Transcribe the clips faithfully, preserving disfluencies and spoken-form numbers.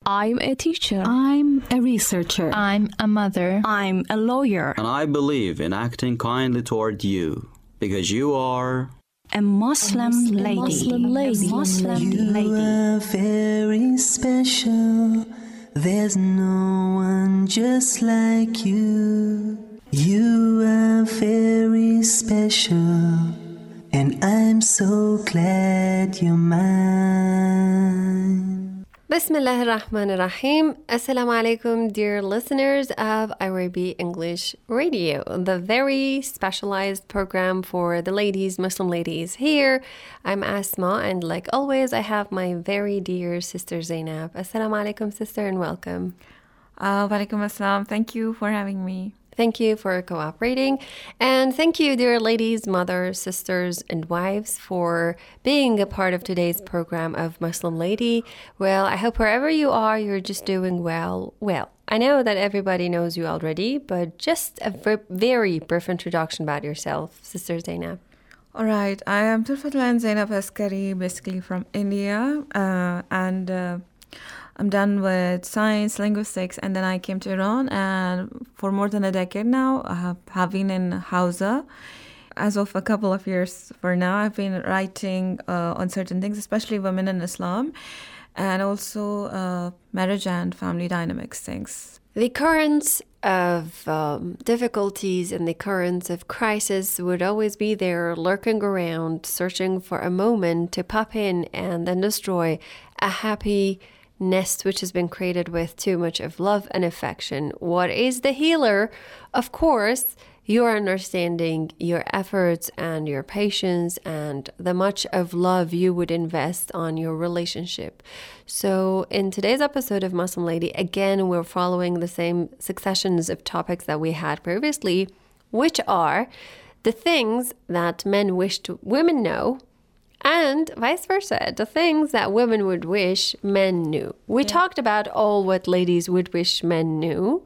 I'm a teacher. I'm a researcher. I'm a mother. I'm a lawyer. And I believe in acting kindly toward you, because you are... A Muslim, a Muslim lady. Muslim lady. A Muslim you lady. are very special. There's no one just like you. You are very special. And I'm so glad you're mine. Bismillah ar-Rahman ar-Rahim. Assalamu alaikum, dear listeners of I R B English Radio, the very specialized program for the ladies, Muslim ladies. Here, I'm Asma, and like always, I have my very dear sister Zainab. Assalamu alaikum, sister, and welcome. Uh, wa alaikum assalam. Thank you for having me. Thank you for cooperating. And thank you, dear ladies, mothers, sisters, and wives, for being a part of today's program of Muslim Lady. Well, I hope wherever you are, you're just doing well. Well, I know that everybody knows you already, but just a ver- very brief introduction about yourself, Sister Zainab. All right. I am Tulfatlan Zainab Askari, basically from India. Uh, and... Uh, I'm done with science, linguistics, and then I came to Iran, and for more than a decade now, I have, have been in Hausa. As of a couple of years for now, I've been writing uh, on certain things, especially women in Islam, and also uh, marriage and family dynamics things. The currents of um, difficulties and the currents of crisis would always be there, lurking around, searching for a moment to pop in and then destroy a happy nest which has been created with too much of love and affection. What is the healer? Of course, your understanding, your efforts, and your patience, and the much of love you would invest on your relationship. So in today's episode of Muslim Lady, again, we're following the same successions of topics that we had previously, which are the things that men wish to women know, and vice versa, the things that women would wish men knew. We yeah. talked about all what ladies would wish men knew.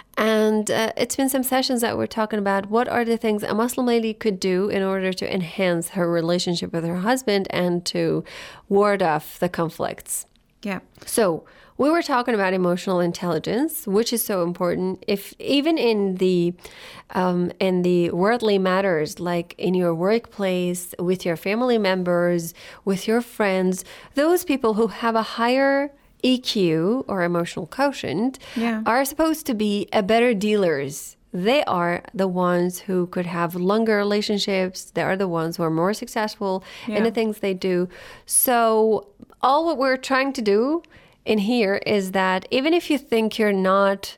And uh, it's been some sessions that we're talking about what are the things a Muslim lady could do in order to enhance her relationship with her husband and to ward off the conflicts. Yeah. So we were talking about emotional intelligence, which is so important. If even in the um, in the worldly matters, like in your workplace, with your family members, with your friends, those people who have a higher E Q or emotional quotient yeah. are supposed to be a better dealers. They are the ones who could have longer relationships. They are the ones who are more successful yeah. in the things they do. So all what we're trying to do in here is that even if you think you're not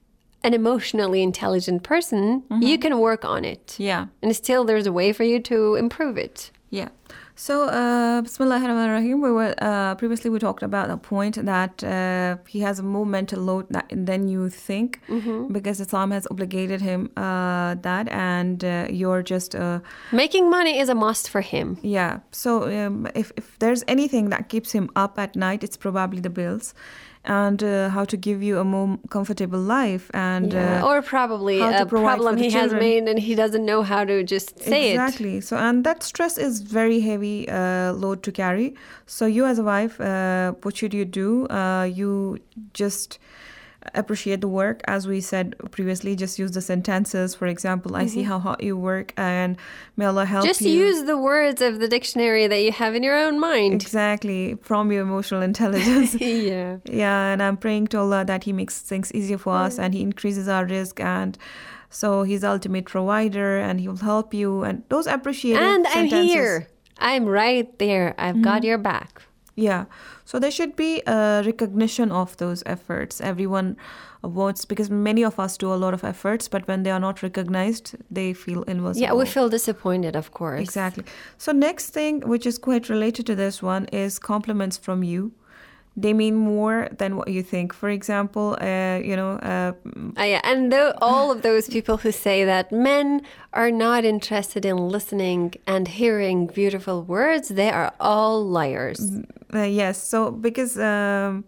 an emotionally intelligent person, mm-hmm. you can work on it. Yeah. And still there's a way for you to improve it. Yeah. So, uh, Bismillahirrahmanirrahim, we were, uh, previously we talked about a point that uh, he has a more mental load that, than you think mm-hmm. because Islam has obligated him uh, that, and uh, you're just... Uh, Making money is a must for him. Yeah. So um, if, if there's anything that keeps him up at night, it's probably the bills. And uh, how to give you a more comfortable life, and yeah. uh, or probably a problem he children. has made and he doesn't know how to just say exactly. it. Exactly. So, and that stress is very heavy uh, load to carry. So, you as a wife, uh, what should you do? Uh, you just appreciate the work, as we said previously. Just use the sentences. For example, mm-hmm. I see how hard you work, and may Allah help just you. Just use the words of the dictionary that you have in your own mind. Exactly, from your emotional intelligence. yeah. Yeah, and I'm praying to Allah that He makes things easier for yeah. us, and He increases our risk, and so He's the ultimate provider, and He will help you. And those appreciated and sentences. I'm here. I'm right there. I've mm-hmm. got your back. Yeah. So there should be a recognition of those efforts. Everyone wants, because many of us do a lot of efforts, but when they are not recognized, they feel invisible. Yeah, we feel disappointed, of course. Exactly. So next thing, which is quite related to this one, is compliments from you. They mean more than what you think. For example, uh, you know... Uh, oh, yeah. And though all of those people who say that men are not interested in listening and hearing beautiful words, they are all liars. Uh, yes. So, because um,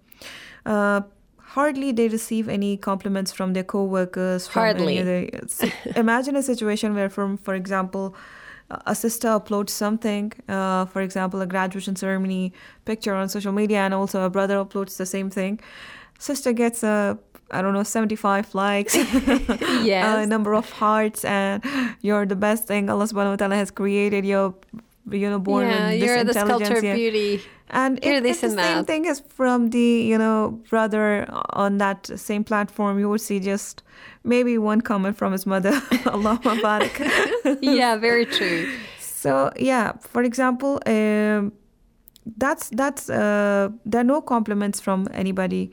uh, hardly they receive any compliments from their co-workers. From hardly. Any other, so imagine a situation where, from, for example... a sister uploads something, uh, for example, a graduation ceremony picture on social media, and also a brother uploads the same thing, sister gets a, I don't know, seventy-five likes, Yes. a number of hearts, and you're the best thing Allah subhanahu wa ta'ala has created. You're, you know, born yeah, with this you're the intelligence. sculpture of yeah. beauty. And You're if, this if the and same that. thing is from the, you know, brother on that same platform, you would see just maybe one comment from his mother, Allah Mubarak. Yeah, very true. So, yeah, for example, um, that's, that's uh, there are no compliments from anybody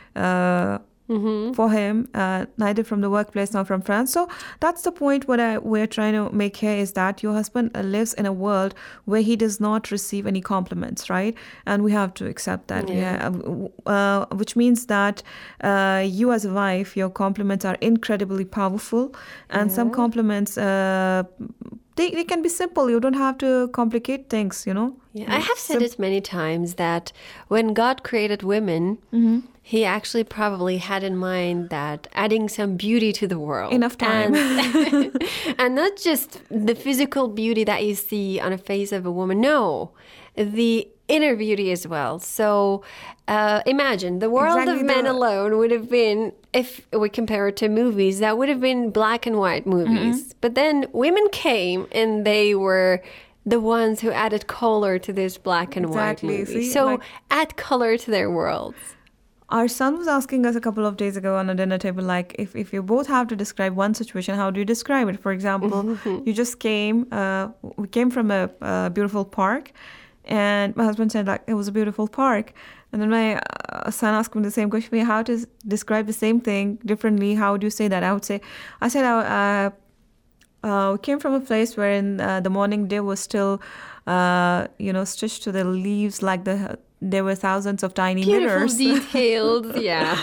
uh, Mm-hmm. for him, uh, neither from the workplace nor from friends. So that's the point what I, we're trying to make here is that your husband uh, lives in a world where he does not receive any compliments, right? And we have to accept that. Yeah. Yeah. Uh, which means that uh, you as a wife, your compliments are incredibly powerful. And some compliments, uh, they, they can be simple. You don't have to complicate things, you know? Yeah, I have said it many times that when God created women, Mm-hmm. he actually probably had in mind that adding some beauty to the world. Enough time. And, and not just the physical beauty that you see on a face of a woman. No, the inner beauty as well. So uh, imagine the world Exactly of men the- alone would have been, if we compare it to movies, that would have been black and white movies. Mm-hmm. But then women came and they were the ones who added color to this black and Exactly. white movie. See, so like- add color to their worlds. Our son was asking us a couple of days ago on a dinner table, like, if, if you both have to describe one situation, how do you describe it? For example, you just came, uh, we came from a, a beautiful park, and my husband said, like, it was a beautiful park. And then my uh, son asked me the same question, how to s- describe the same thing differently? How do you say that? I would say, I said, uh, uh, we came from a place where in uh, the morning dew was still, uh, you know, stitched to the leaves like the there were thousands of tiny Beautiful mirrors. details, yeah.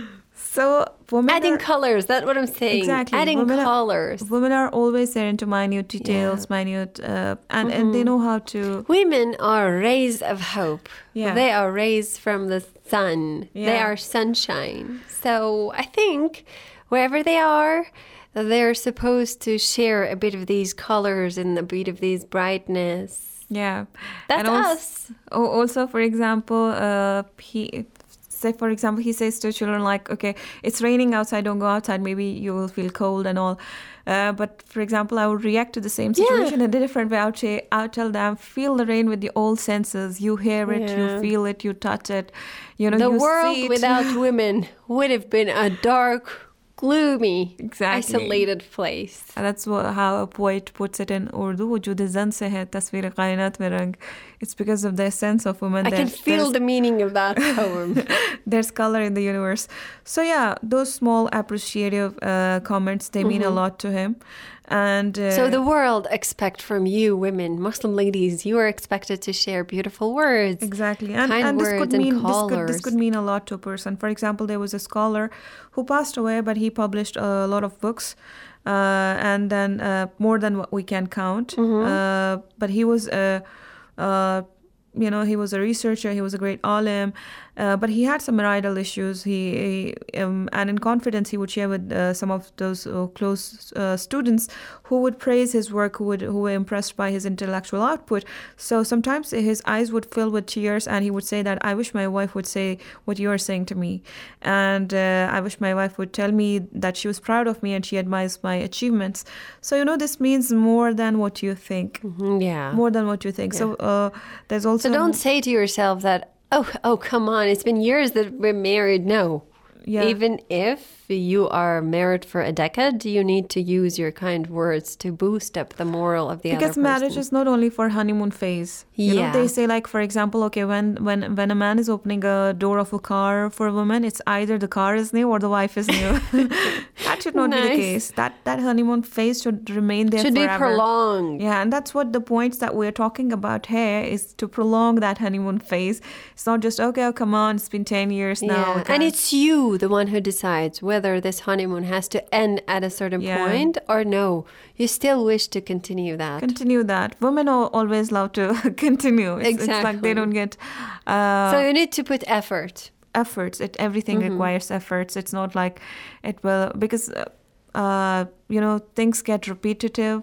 So women Adding are, colors, that's what I'm saying. Exactly. Adding Women are- colors. women are always there into minute details, minute, uh, and, and they know how to. Women are rays of hope. Yeah. They are rays from the sun. They Yeah. are sunshine. So I think wherever they are, they're supposed to share a bit of these colors and a bit of these brightness. Yeah, That's and also, us. oh, also, for example, uh, he say for example he says to children like, okay, it's raining outside, don't go outside. Maybe you will feel cold and all. Uh, but for example, I would react to the same situation in a different way. I would say, I would tell them, feel the rain with the all senses. You hear it, Yeah. you feel it, you touch it. You know, The you world see it. without women would have been a dark, gloomy, Exactly. isolated place. And that's what, how a poet puts it in Urdu. वजूद ज़न से है तस्वीर कायनात में रंग. It's because of the essence of women. I can that feel there's- the meaning of that poem. There's color in the universe. So yeah, those small appreciative uh, comments, they mean a lot to him. And uh, So the world expect from you, women, Muslim ladies, you are expected to share beautiful words. exactly, and, kind and this words could and mean this could, this colours. could mean a lot to a person. For example, there was a scholar who passed away, but he published a lot of books, uh, and then uh, more than what we can count. Uh, but he was a uh, you know, he was a researcher, he was a great alim, uh, but he had some marital issues. He, he um, and in confidence, he would share with uh, some of those uh, close uh, students who would praise his work, who would who were impressed by his intellectual output. So sometimes his eyes would fill with tears, and he would say that, I wish my wife would say what you are saying to me, and uh, I wish my wife would tell me that she was proud of me and she admires my achievements. So you know, this means more than what you think. Mhm, yeah. More than what you think. So uh, there's also So don't say to yourself that, oh, oh, come on, it's been years that we're married. No. Yeah. Even if you are married for a decade, you need to use your kind words to boost up the moral of the because other person. marriage is not only for honeymoon phase. You Yeah. know, they say, like, for example, okay, when when when a man is opening a door of a car for a woman, it's either the car is new or the wife is new. That should not be the Nice. case. That that honeymoon phase should remain there Should be forever. prolonged. Yeah, and that's what the points that we're talking about here is to prolong that honeymoon phase. It's not just, okay, oh, come on, it's been ten years now. Yeah. okay. And it's you, the one who decides whether this honeymoon has to end at a certain Yeah. point or no. You still wish to continue that. Continue that. Women al- always love to continue. It's, it's like Exactly. they don't get uh, so you need to put effort. efforts. It everything Mm-hmm. requires efforts. It's not like it will, because uh, uh, you know, things get repetitive.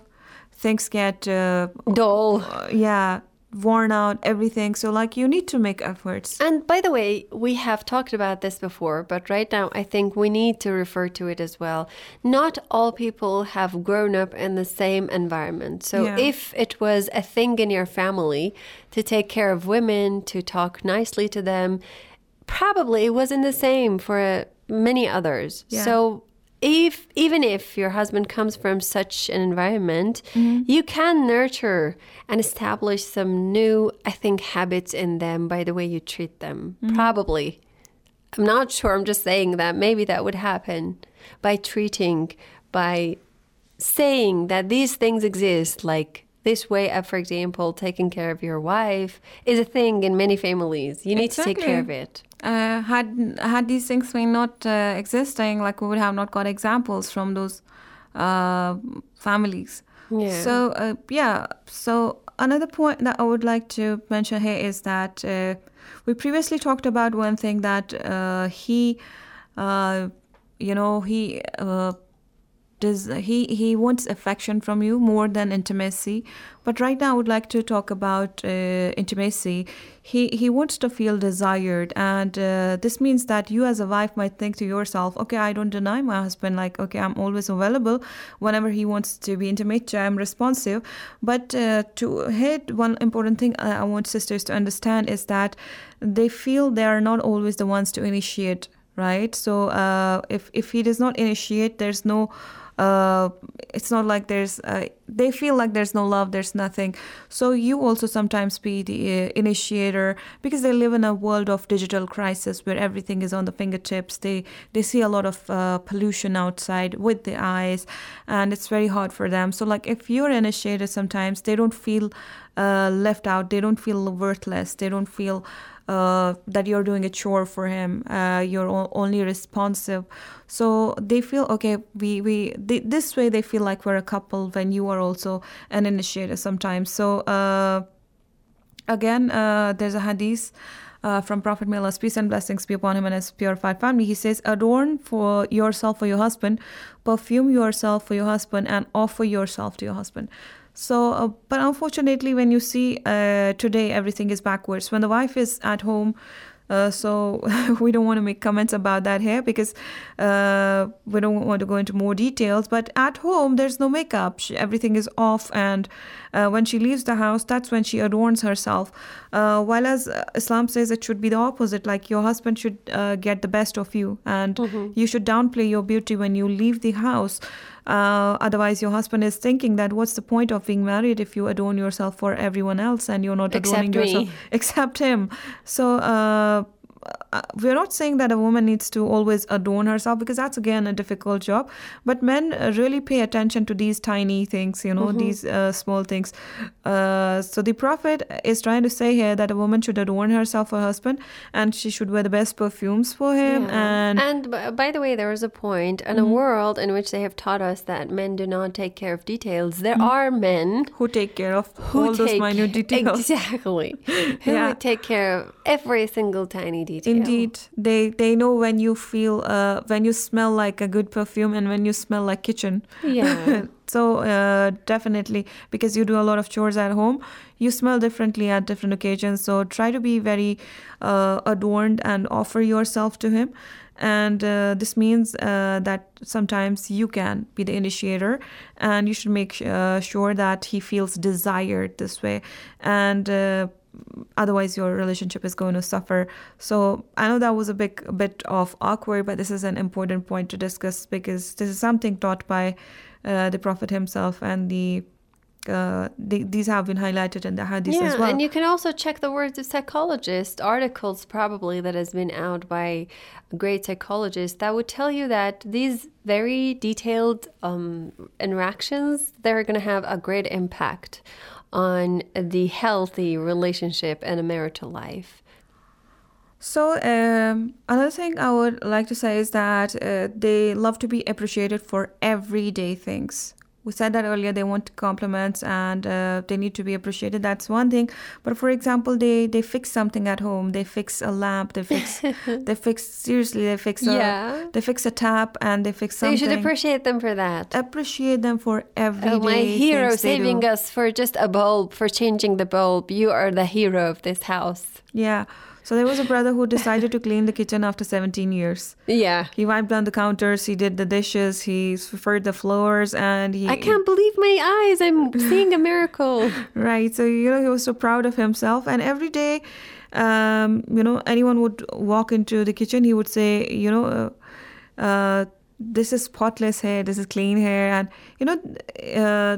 things get uh, Dull. uh, yeah, worn out, everything. So like you need to make efforts. And by the way, we have talked about this before, but right now I think we need to refer to it as well. Not all people have grown up in the same environment. So Yeah. if it was a thing in your family to take care of women, to talk nicely to them, probably it wasn't the same for uh, many others. Yeah. So if even if your husband comes from such an environment, you can nurture and establish some new, I think, habits in them by the way you treat them. Probably. I'm not sure. I'm just saying that maybe that would happen by treating, by saying that these things exist, like this way of, for example, taking care of your wife is a thing in many families. You need to take care of it. Uh, had had these things been not uh, existing, like we would have not got examples from those uh, families. Yeah. So uh, yeah. So another point that I would like to mention here is that uh, we previously talked about one thing that uh, he, uh, you know, he. Uh, Does he he wants affection from you more than intimacy, but right now I would like to talk about uh, intimacy. He he wants to feel desired, and uh, this means that you as a wife might think to yourself, okay, I don't deny my husband, like, okay, I'm always available whenever he wants to be intimate, I'm responsive. But uh, to hit one important thing I want sisters to understand is that they feel they are not always the ones to initiate, right? So uh, if if he does not initiate, there's no Uh, it's not like there's, uh, they feel like there's no love, there's nothing. So you also sometimes be the uh, initiator, because they live in a world of digital crisis where everything is on the fingertips. They they see a lot of uh, pollution outside with the eyes, and it's very hard for them. So like if you're initiator, sometimes they don't feel uh, left out, they don't feel worthless, they don't feel Uh, that you're doing a chore for him, uh, you're o- only responsive. So they feel, okay, we, we they, this way they feel like we're a couple when you are also an initiator sometimes. So uh, again, uh, there's a hadith uh, from Prophet, may Allah's peace and blessings be upon him and his purified family. He says, adorn for yourself for your husband, perfume yourself for your husband, and offer yourself to your husband. So, uh, but unfortunately, when you see uh, today, everything is backwards. When the wife is at home, uh, so we don't want to make comments about that here because uh, we don't want to go into more details. But at home, there's no makeup. She, everything is off. And uh, when she leaves the house, that's when she adorns herself. Uh, while as Islam says it should be the opposite, like your husband should uh, get the best of you. And mm-hmm. you should downplay your beauty when you leave the house. Uh, otherwise, your husband is thinking that what's the point of being married if you adorn yourself for everyone else and you're not Except adorning me. yourself except him. So uh, we're not saying that a woman needs to always adorn herself, because that's again a difficult job. But men uh, really pay attention to these tiny things, you know, mm-hmm. these uh, small things. Uh, so the Prophet is trying to say here that a woman should adorn herself for her husband, and she should wear the best perfumes for him. Yeah. And and b- by the way, there is a point in mm-hmm. a world in which they have taught us that men do not take care of details. There mm-hmm. are men who take care of who all those take, minute details. Exactly. Who Yeah. would take care of every single tiny detail. Indeed, they they know when you feel uh, when you smell like a good perfume and when you smell like kitchen. Yeah. So uh, definitely, because you do a lot of chores at home, you smell differently at different occasions. So try to be very uh, adorned and offer yourself to him. And uh, this means uh, that sometimes you can be the initiator, and you should make uh, sure that he feels desired this way. And uh, otherwise your relationship is going to suffer. So I know that was a big a bit of awkward, but this is an important point to discuss, because this is something taught by uh, the Prophet himself, and the uh, the, these have been highlighted in the hadith yeah, as well. And you can also check the words of psychologists, articles probably that has been out by great psychologists that would tell you that these very detailed um, interactions, they're going to have a great impact on the healthy relationship and a marital life. So um, another thing I would like to say is that uh, they love to be appreciated for everyday things. we said that earlier, they want compliments and uh, they need to be appreciated. That's one thing. But for example, they, they fix something at home. They fix a lamp. They fix, they fix, seriously, they fix a, Yeah. they fix a tap and they fix So something. you should appreciate them for that. Appreciate them for everyday Oh, my hero things they saving do. us for just a bulb, for changing the bulb. You are the hero of this house. Yeah. So there was a brother who decided to clean the kitchen after seventeen years. Yeah. He wiped down the counters, he did the dishes, he swept the floors, and he... I can't believe my eyes. I'm seeing a miracle. Right. So, you know, he was so proud of himself. And every day, um, you know, anyone would walk into the kitchen, he would say, you know, uh, uh, this is spotless hair, this is clean hair. And, you know, uh,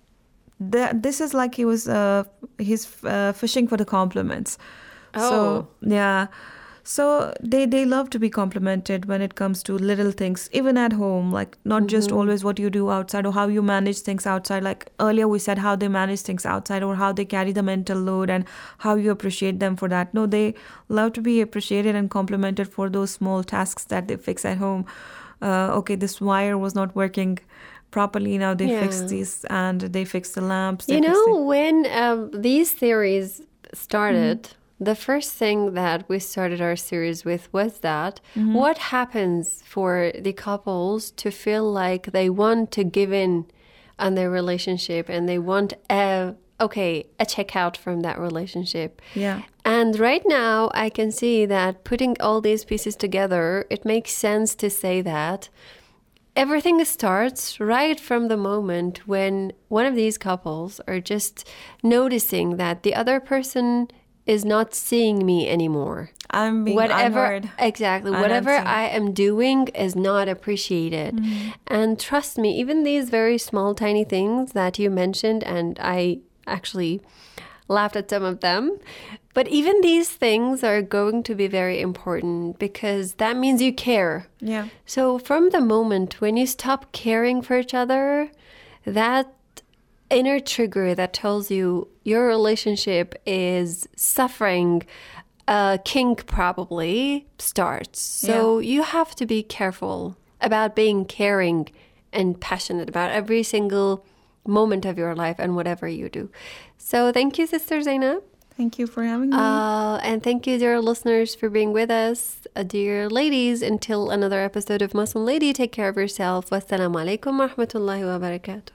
th- this is like he was, uh, he's uh, fishing for the compliments. Oh. So, yeah. So they, they love to be complimented when it comes to little things, even at home, like not just always what you do outside or how you manage things outside. Like earlier we said how they manage things outside or how they carry the mental load and how you appreciate them for that. No, they love to be appreciated and complimented for those small tasks that they fix at home. Uh, okay, this wire was not working properly. Now they Yeah. fix these and they fix the lamps. They You fix know, the- when um, these series started, the first thing that we started our series with was that what happens for the couples to feel like they want to give in on their relationship and they want a, okay, a checkout from that relationship. Yeah. And right now I can see that putting all these pieces together, it makes sense to say that everything starts right from the moment when one of these couples are just noticing that the other person is not seeing me anymore. I'm being Whatever, unheard. exactly, and whatever unseen. I am doing is not appreciated. And trust me, even these very small, tiny things that you mentioned, and I actually laughed at some of them, but even these things are going to be very important because that means you care. Yeah. So from the moment when you stop caring for each other, that inner trigger that tells you your relationship is suffering a kink probably starts. So you have to be careful about being caring and passionate about every single moment of your life and whatever you do. So thank you, Sister Zainab. Thank you for having me. Uh, and thank you, dear listeners, for being with us. Uh, dear ladies, until another episode of Muslim Lady, take care of yourself. Wassalamu alaikum wa rahmatullahi wa barakatuh.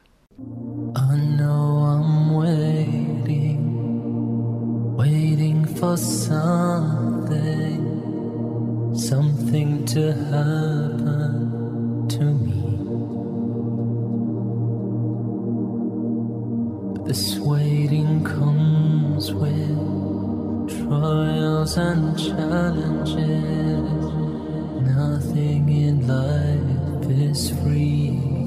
I know I'm waiting, waiting for something, something to happen to me. But this waiting comes with trials and challenges. Nothing in life is free.